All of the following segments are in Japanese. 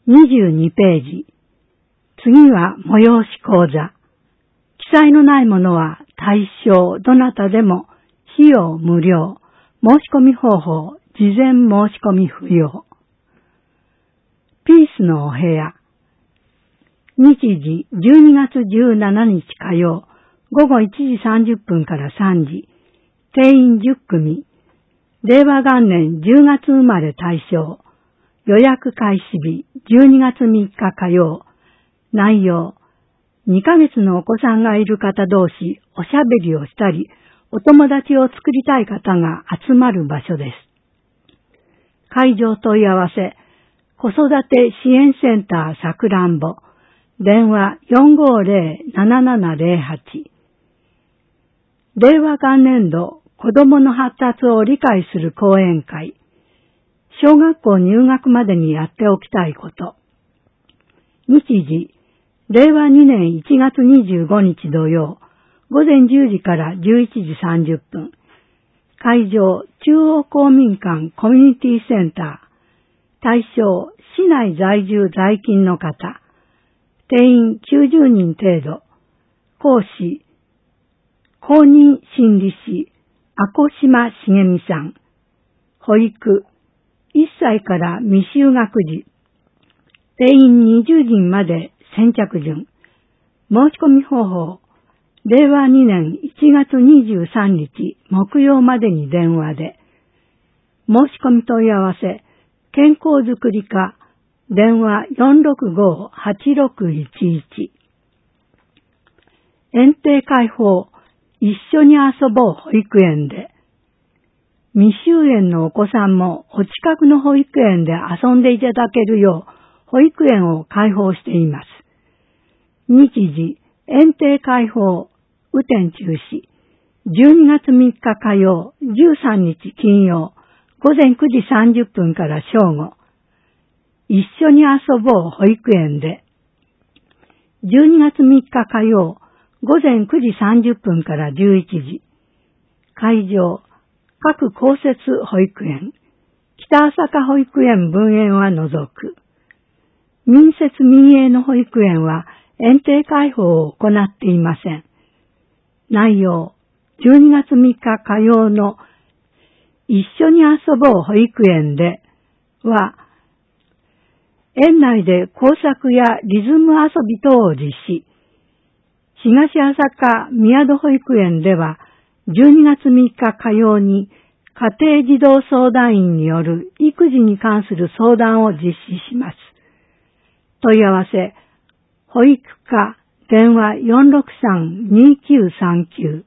22ページ。次は催し講座。記載のないものは対象どなたでも費用無料。申し込み方法、事前申し込み不要。ピースのお部屋。日時12月17日火曜、午後1時30分から3時。定員10組。令和元年10月生まれ対象。予約開始日12月3日火曜。内容。2ヶ月のお子さんがいる方同士、おしゃべりをしたり、お友達を作りたい方が集まる場所です。会場問い合わせ。子育て支援センターさくらんぼ。電話450-7708。令和元年度子どもの発達を理解する講演会。小学校入学までにやっておきたいこと。日時、令和2年1月25日土曜、午前10時から11時30分。会場、中央公民館コミュニティセンター。対象、市内在住在勤の方。定員90人程度。講師、公認心理師、阿古島茂美さん。保育、1歳から未就学児。定員20人まで先着順。申し込み方法、令和2年1月23日木曜までに電話で。申し込み問い合わせ、健康づくり課、電話465-8611。園庭開放、一緒に遊ぼう保育園で。未就園のお子さんもお近くの保育園で遊んでいただけるよう、保育園を開放しています。日時、園庭開放、雨天中止。12月3日火曜、13日金曜、午前9時30分から正午。一緒に遊ぼう保育園で。12月3日火曜、午前9時30分から11時。会場、各公設保育園。北朝霞保育園分園は除く。民設民営の保育園は園庭開放を行っていません。内容、12月3日火曜の一緒に遊ぼう保育園では、園内で工作やリズム遊び等を実施。東朝霞宮戸保育園では、12月3日火曜に家庭児童相談員による育児に関する相談を実施します。問い合わせ、保育課電話463-2939。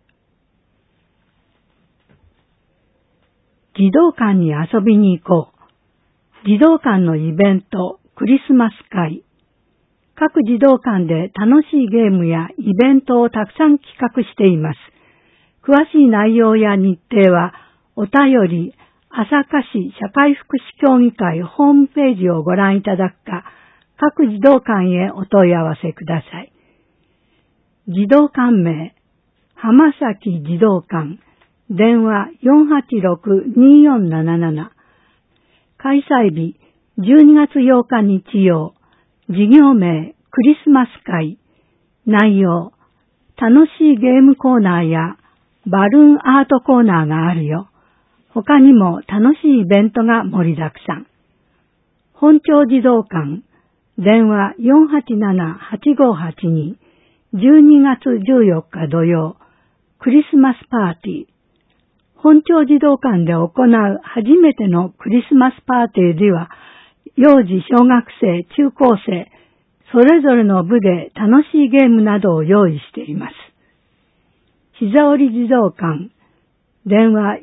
児童館に遊びに行こう。児童館のイベント、クリスマス会。各児童館で楽しいゲームやイベントをたくさん企画しています。詳しい内容や日程は、お便り、朝霞市社会福祉協議会ホームページをご覧いただくか、各児童館へお問い合わせください。児童館名、浜崎児童館、電話486-2477。開催日、12月8日日曜。事業名、クリスマス会。内容、楽しいゲームコーナーやバルーンアートコーナーがあるよ。他にも楽しいイベントが盛りだくさん。本町児童館、電話487-8582。12月14日土曜。クリスマスパーティー。本町児童館で行う初めてのクリスマスパーティーでは、幼児小学生、中高生、それぞれの部で楽しいゲームなどを用意しています。膝折児童館、電話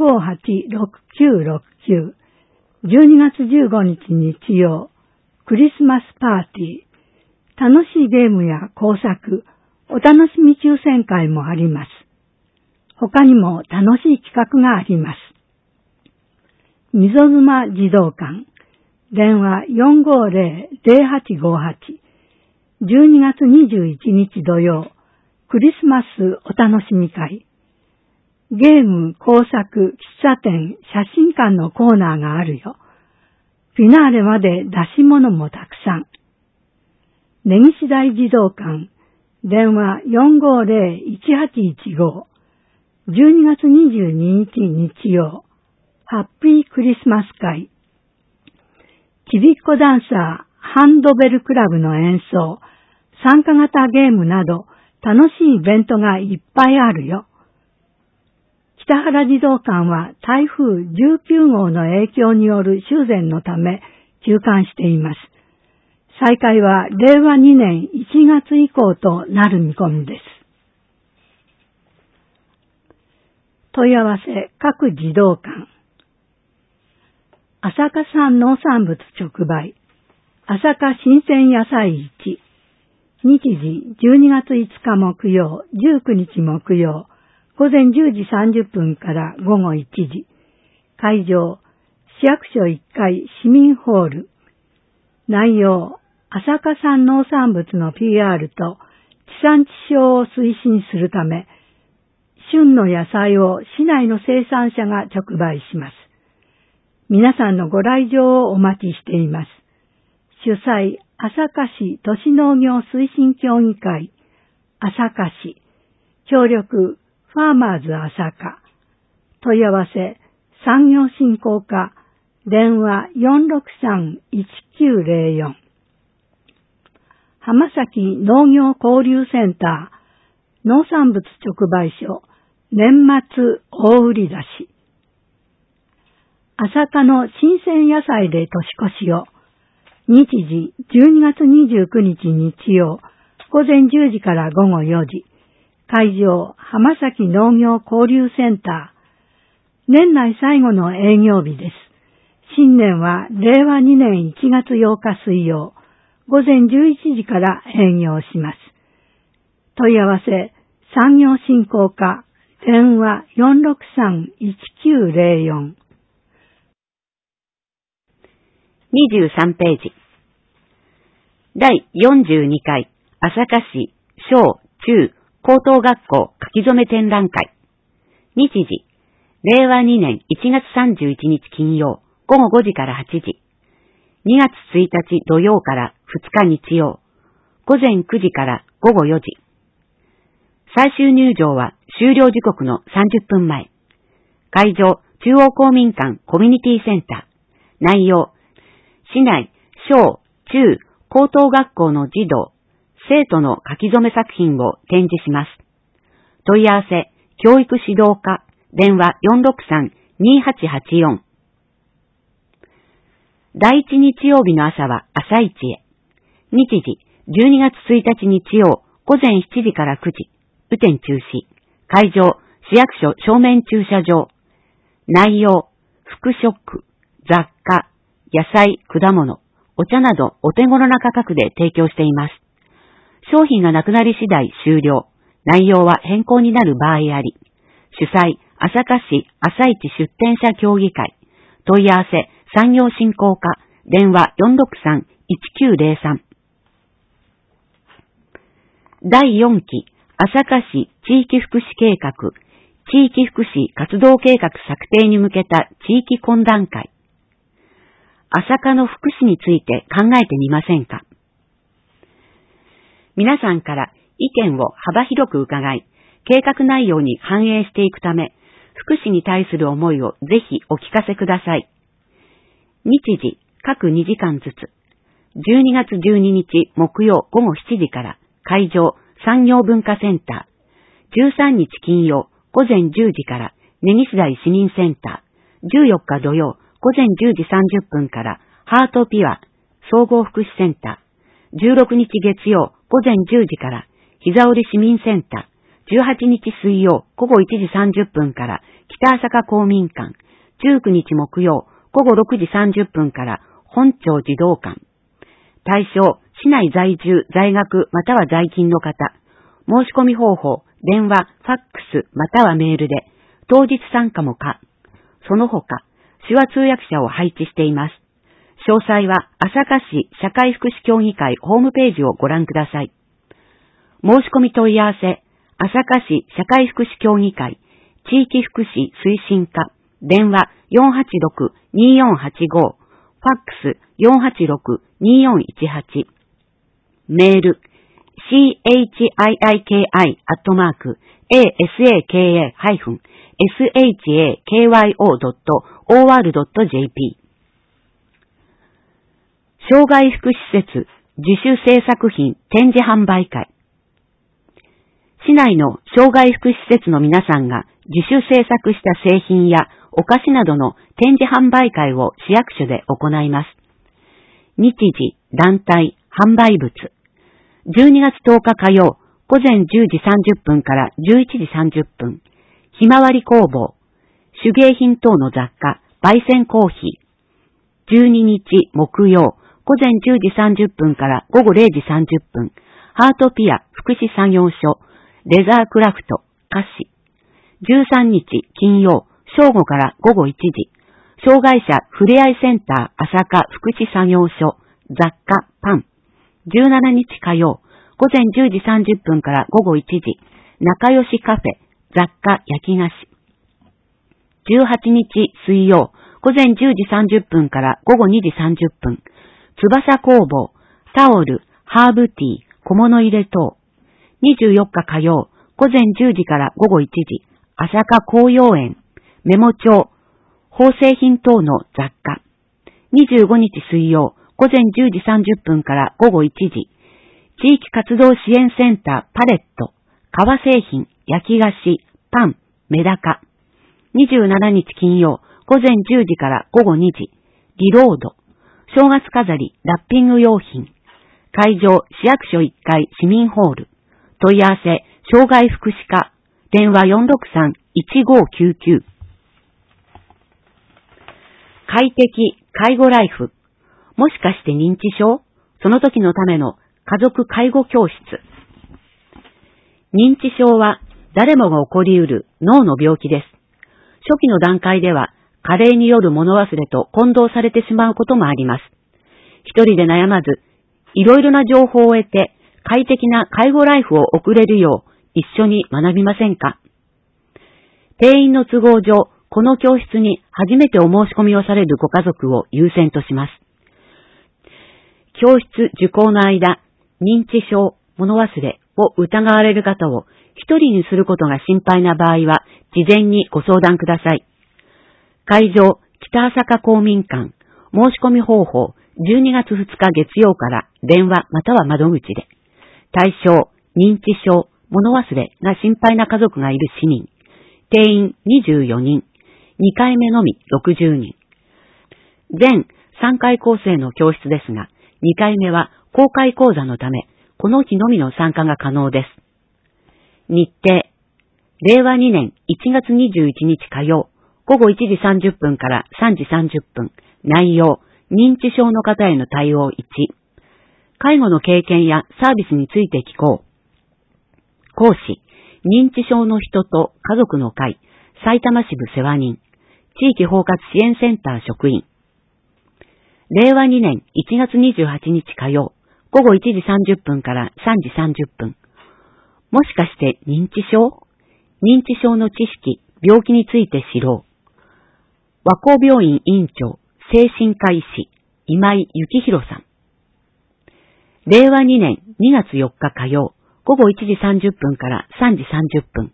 458-6969。12月15日日曜、クリスマスパーティー。楽しいゲームや工作、お楽しみ抽選会もあります。他にも楽しい企画があります。溝妻児童館、電話450-0858。12月21日土曜、クリスマスお楽しみ会。ゲーム、工作、喫茶店、写真館のコーナーがあるよ。 フィナーレまで出し物もたくさん。根岸大児童館、電話 450-1815、12月22日日曜、ハッピークリスマス会。ちびっこダンサー、ハンドベルクラブの演奏、参加型ゲームなど楽しいイベントがいっぱいあるよ。北原児童館は台風19号の影響による修繕のため休館しています。再開は令和2年1月以降となる見込みです。問い合わせ各児童館。朝霞産農産物直売、朝霞新鮮野菜市。日時12月5日木曜、19日木曜、午前10時30分から午後1時。会場、市役所1階市民ホール。内容、朝霞産農産物の PR と地産地消を推進するため、旬の野菜を市内の生産者が直売します。皆さんのご来場をお待ちしています。主催、朝霞市都市農業推進協議会、朝霞市、協力、ファーマーズ朝霞、問い合わせ、産業振興課、電話 463-1904、浜崎農業交流センター、農産物直売所、年末大売り出し、朝霞の新鮮野菜で年越しを、日時12月29日日曜、午前10時から午後4時、会場浜崎農業交流センター、年内最後の営業日です。新年は令和2年1月8日水曜、午前11時から営業します。問い合わせ、産業振興課、電話 463-1904。 23ページ。第42回朝霞市小中高等学校書き初め展覧会。日時、令和2年1月31日金曜午後5時から8時。2月1日土曜から2日日曜、午前9時から午後4時。最終入場は終了時刻の30分前。会場、中央公民館コミュニティセンター。内容、市内、小、中、高等学校の児童、生徒の書き初め作品を展示します。問い合わせ、教育指導課、電話 463-2884。第1日曜日の朝は朝市へ。日時、12月1日日曜、午前7時から9時、雨天中止。会場、市役所正面駐車場。内容、服飾、雑貨、野菜、果物、お茶などお手頃な価格で提供しています。商品がなくなり次第終了。内容は変更になる場合あり。主催、朝霞市朝市出店者協議会。問い合わせ、産業振興課、電話 463-1903。第4期、朝霞市地域福祉計画、地域福祉活動計画策定に向けた地域懇談会。朝霞の福祉について考えてみませんか？皆さんから意見を幅広く伺い、計画内容に反映していくため、福祉に対する思いをぜひお聞かせください。日時、各2時間ずつ。12月12日木曜午後7時から会場産業文化センター。13日金曜午前10時から根岸台市民センター。14日土曜午前10時30分からハートピュア総合福祉センター。16日月曜午前10時から膝折市民センター。18日水曜午後1時30分から北朝霞公民館。19日木曜午後6時30分から本町児童館。対象、市内在住、在学または在勤の方。申し込み方法、電話、ファックスまたはメールで、当日参加も可。その他、手話通訳者を配置しています。詳細は朝霞市社会福祉協議会ホームページをご覧ください。申し込み問い合わせ、朝霞市社会福祉協議会地域福祉推進課、電話 486-2485、フファックス 486-2418。メール、chiiika-asaka-shakyo.or.jp。障害福祉施設自主制作品展示販売会。市内の障害福祉施設の皆さんが自主制作した製品やお菓子などの展示販売会を市役所で行います。日時、団体、販売物。12月10日火曜、午前10時30分から11時30分。ひまわり工房。手芸品等の雑貨、焙煎コーヒー。12日木曜、午前10時30分から午後0時30分。ハートピア福祉作業所。レザークラフト、菓子。13日金曜、正午から午後1時。障害者ふれあいセンター朝霞福祉作業所、雑貨、パン。17日火曜、午前10時30分から午後1時。仲良しカフェ、雑貨、焼き菓子。18日水曜、午前10時30分から午後2時30分。翼工房、タオル、ハーブティー、小物入れ等。24日火曜、午前10時から午後1時、朝霞紅葉園、メモ帳、縫製品等の雑貨。25日水曜、午前10時30分から午後1時、地域活動支援センターパレット、革製品、焼き菓子、パン、メダカ。27日金曜、午前10時から午後2時、リロード、正月飾り、ラッピング用品。会場、市役所1階市民ホール。問い合わせ、障害福祉課、電話 463-1599。快適、介護ライフ。もしかして認知症？その時のための家族介護教室。認知症は誰もが起こり得る脳の病気です。初期の段階では、加齢による物忘れと混同されてしまうこともあります。一人で悩まず、いろいろな情報を得て、快適な介護ライフを送れるよう一緒に学びませんか？定員の都合上、この教室に初めてお申し込みをされるご家族を優先とします。教室受講の間、認知症、物忘れを疑われる方を一人にすることが心配な場合は、事前にご相談ください。会場、北朝霞公民館、申し込み方法、12月2日月曜から電話または窓口で。対象、認知症、物忘れが心配な家族がいる市民。定員24人。2回目のみ60人。全3回構成の教室ですが、2回目は公開講座のため、この日のみの参加が可能です。日程。令和2年1月21日火曜、午後1時30分から3時30分。内容、認知症の方への対応1。介護の経験やサービスについて聞こう。講師、認知症の人と家族の会、埼玉支部世話人、地域包括支援センター職員。令和2年1月28日火曜、午後1時30分から3時30分。もしかして認知症？認知症の知識、病気について知ろう。和光病院院長、精神科医師、今井幸宏さん。令和2年2月4日火曜、午後1時30分から3時30分。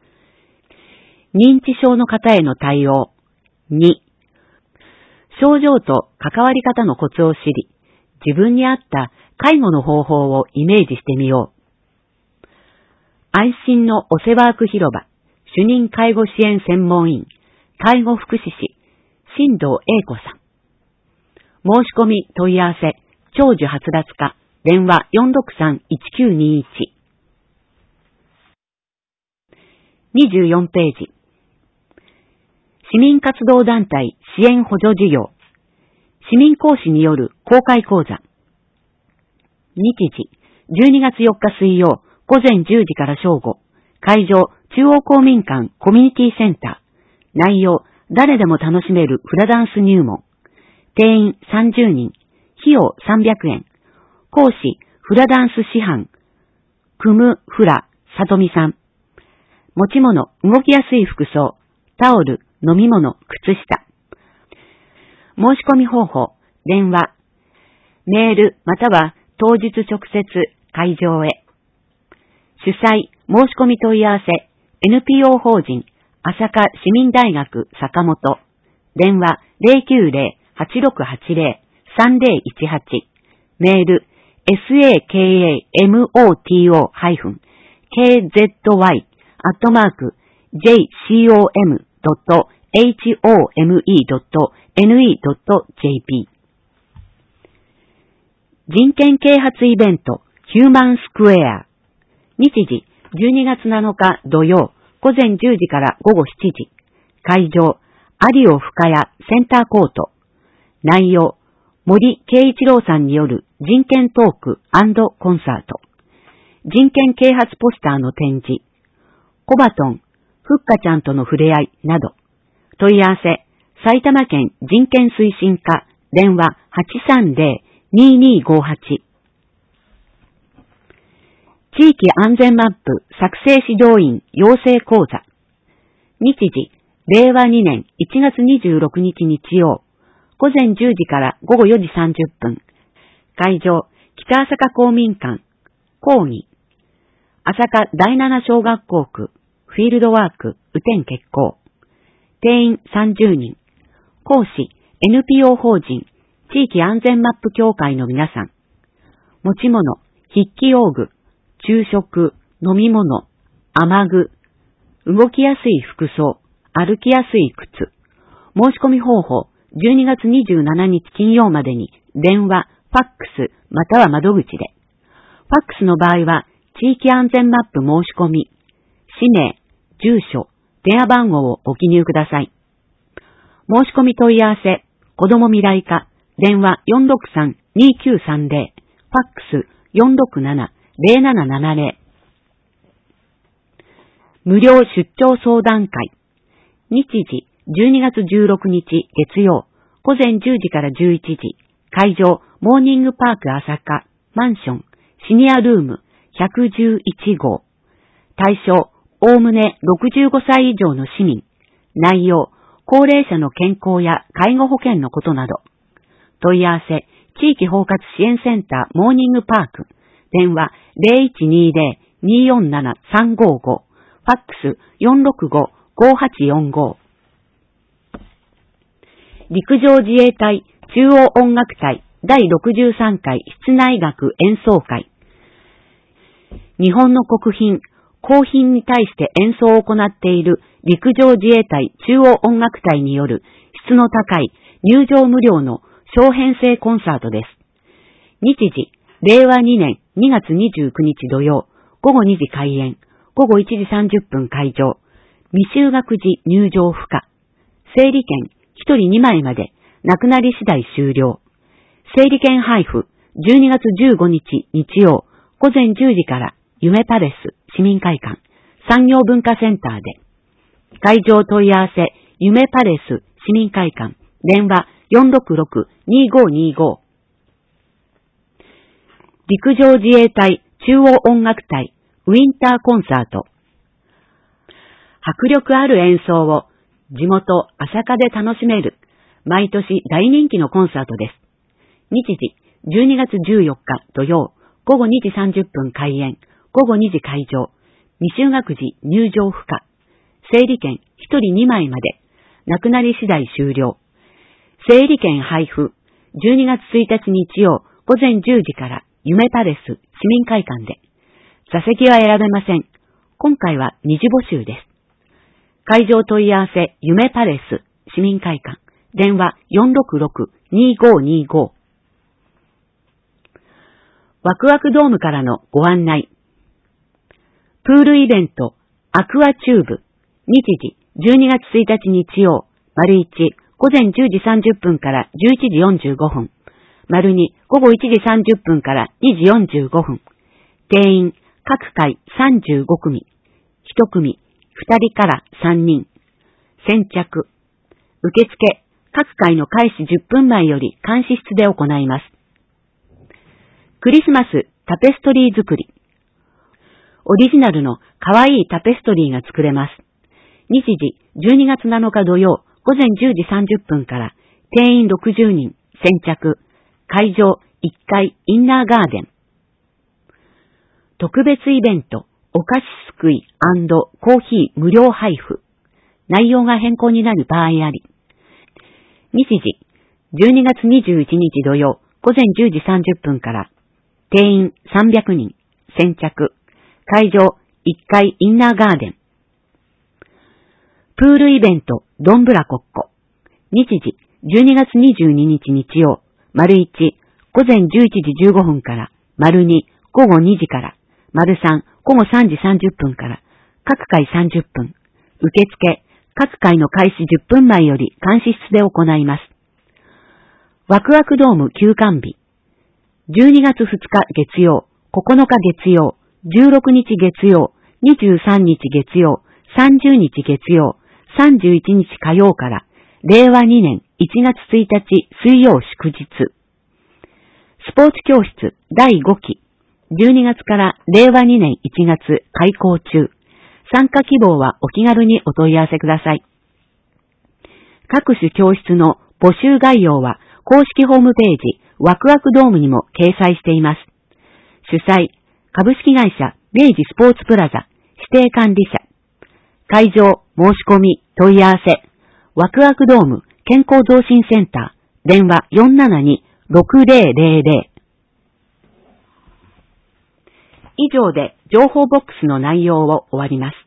認知症の方への対応。2、症状と関わり方のコツを知り、自分に合った介護の方法をイメージしてみよう。愛心のお世話区広場、主任介護支援専門員、介護福祉士、新藤英子さん。申し込み問い合わせ、長寿発達課、電話 463-1921。24ページ。市民活動団体支援補助事業。市民講師による公開講座。日時、12月4日水曜、午前10時から正午。会場、中央公民館コミュニティセンター。内容、誰でも楽しめるフラダンス入門。定員30人。費用300円。講師、フラダンス師範。クムフラ、さとみさん。持ち物、動きやすい服装。タオル、飲み物、靴下。申し込み方法、 電話、メールまたは当日直接会場へ。主催、申し込み問い合わせ、NPO 法人、朝霞市民大学坂本、電話090-8680-3018、メール、sakamoto.home.ne.jp。人権啓発イベント、ヒューマンスクエア。日時、12月7日土曜、午前10時から午後7時。会場、有尾深谷センターコート。内容、森圭一郎さんによる人権トーク&コンサート。人権啓発ポスターの展示。コバトン、ふっかちゃんとの触れ合いなど。問い合わせ、埼玉県人権推進課、電話830-2258。地域安全マップ作成指導員養成講座。日時、令和2年1月26日日曜、午前10時から午後4時30分。会場、北朝霞公民館。講義。朝霞第7小学校区、フィールドワーク、雨天決行。定員30人。講師、NPO 法人、地域安全マップ協会の皆さん。持ち物、筆記用具、昼食、飲み物、雨具、動きやすい服装、歩きやすい靴。申し込み方法、12月27日金曜までに電話、ファックス、または窓口で。ファックスの場合は、地域安全マップ申し込み、氏名、住所、電話番号をご記入ください。申し込み問い合わせ、子ども未来課、電話463-2930、ファックス467-0770。無料出張相談会。日時、12月16日月曜、午前10時から11時。会場、モーニングパーク朝霞、マンション、シニアルーム、111号。対象、おおむね65歳以上の市民。内容、高齢者の健康や介護保険のことなど。問い合わせ、地域包括支援センターモーニングパーク。電話0120-247-355。ファックス465-5845。陸上自衛隊中央音楽隊第63回室内楽演奏会。日本の国賓、公賓に対して演奏を行っている陸上自衛隊中央音楽隊による質の高い入場無料の小編成コンサートです。日時、令和2年2月29日土曜、午後2時開演、午後1時30分会場、未就学時入場不可。整理券1人2枚まで、なくなり次第終了。整理券配布、12月15日日曜、午前10時から夢パレス市民会館、産業文化センターで。会場問い合わせ、夢パレス市民会館、電話466-2525。陸上自衛隊中央音楽隊ウィンターコンサート。迫力ある演奏を地元朝霞で楽しめる毎年大人気のコンサートです。日時12月14日土曜午後2時30分開演、午後2時会場、未就学時入場不可。整理券1人2枚まで、なくなり次第終了。整理券配布、12月1日日曜午前10時から夢パレス市民会館で。座席は選べません。今回は二次募集です。会場問い合わせ、夢パレス市民会館、電話466-2525。ワクワクドームからのご案内。プールイベント、アクアチューブ。日時、12月1日日曜、丸1、午前10時30分から11時45分。丸2、午後1時30分から2時45分。定員、各回35組。1組、2人から3人。先着。受付、各回の開始10分前より監視室で行います。クリスマスタペストリー作り。オリジナルのかわいいタペストリーが作れます。日時12月7日土曜午前10時30分から定員60人、 先着、会場1階インナーガーデン。特別イベント、お菓子すくい&コーヒー無料配布。内容が変更になる場合あり。日時、12月21日土曜、午前10時30分から、定員300人、先着、会場1階インナーガーデン。プールイベント、どんぶらこっこ。日時、12月22日日曜、丸1、午前11時15分から、丸2、午後2時から、丸3、午後3時30分から、各回30分。受付、各回の開始10分前より監視室で行います。ワクワクドーム休館日。12月2日月曜、9日月曜、16日月曜、23日月曜、30日月曜、31日火曜から、令和2年1月1日水曜祝日。スポーツ教室第5期。12月から令和2年1月開校中。参加希望はお気軽にお問い合わせください。各種教室の募集概要は公式ホームページワクワクドームにも掲載しています。主催、株式会社明治スポーツプラザ指定管理者。会場、申し込み、問い合わせ。ワクワクドーム健康増進センター。電話 472-6000。以上で情報ボックスの内容を終わります。